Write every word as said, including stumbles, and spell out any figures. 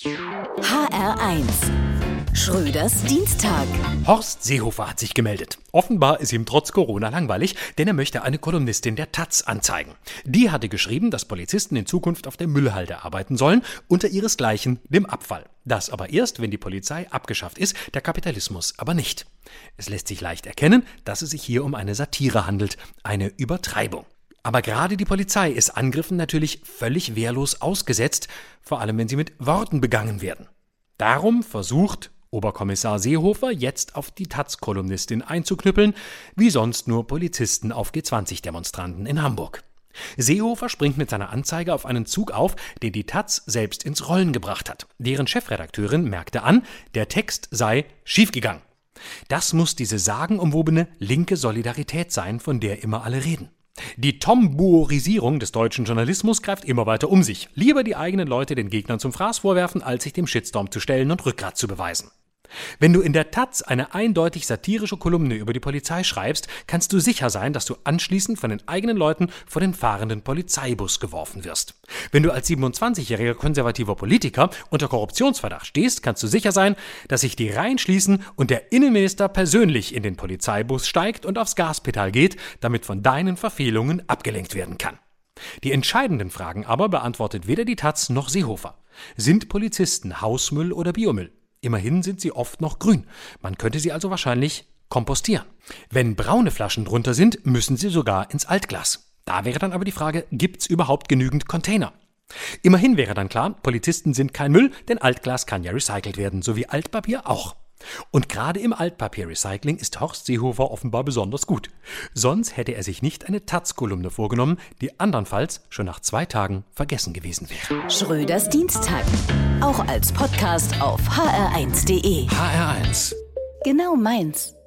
H R eins. Schröders Dienstag. Horst Seehofer hat sich gemeldet. Offenbar ist ihm trotz Corona langweilig, denn er möchte eine Kolumnistin der Taz anzeigen. Die hatte geschrieben, dass Polizisten in Zukunft auf der Müllhalde arbeiten sollen, unter ihresgleichen dem Abfall. Das aber erst, wenn die Polizei abgeschafft ist, der Kapitalismus aber nicht. Es lässt sich leicht erkennen, dass es sich hier um eine Satire handelt, eine Übertreibung. Aber gerade die Polizei ist Angriffen natürlich völlig wehrlos ausgesetzt, vor allem wenn sie mit Worten begangen werden. Darum versucht Oberkommissar Seehofer jetzt auf die Taz-Kolumnistin einzuknüppeln, wie sonst nur Polizisten auf G zwanzig Demonstranten in Hamburg. Seehofer springt mit seiner Anzeige auf einen Zug auf, den die Taz selbst ins Rollen gebracht hat. Deren Chefredakteurin merkte an, der Text sei schiefgegangen. Das muss diese sagenumwobene linke Solidarität sein, von der immer alle reden. Die Tomborisierung des deutschen Journalismus greift immer weiter um sich. Lieber die eigenen Leute den Gegnern zum Fraß vorwerfen, als sich dem Shitstorm zu stellen und Rückgrat zu beweisen. Wenn du in der Taz eine eindeutig satirische Kolumne über die Polizei schreibst, kannst du sicher sein, dass du anschließend von den eigenen Leuten vor den fahrenden Polizeibus geworfen wirst. Wenn du als siebenundzwanzigjähriger konservativer Politiker unter Korruptionsverdacht stehst, kannst du sicher sein, dass sich die Reihen schließen und der Innenminister persönlich in den Polizeibus steigt und aufs Gaspedal geht, damit von deinen Verfehlungen abgelenkt werden kann. Die entscheidenden Fragen aber beantwortet weder die Taz noch Seehofer. Sind Polizisten Hausmüll oder Biomüll? Immerhin sind sie oft noch grün. Man könnte sie also wahrscheinlich kompostieren. Wenn braune Flaschen drunter sind, müssen sie sogar ins Altglas. Da wäre dann aber die Frage, gibt's überhaupt genügend Container? Immerhin wäre dann klar, Polizisten sind kein Müll, denn Altglas kann ja recycelt werden, so wie Altpapier auch. Und gerade im Altpapierrecycling ist Horst Seehofer offenbar besonders gut. Sonst hätte er sich nicht eine Taz-Kolumne vorgenommen, die andernfalls schon nach zwei Tagen vergessen gewesen wäre. Schröders Dienstag. Auch als Podcast auf h r eins punkt d e. H R eins. Genau meins.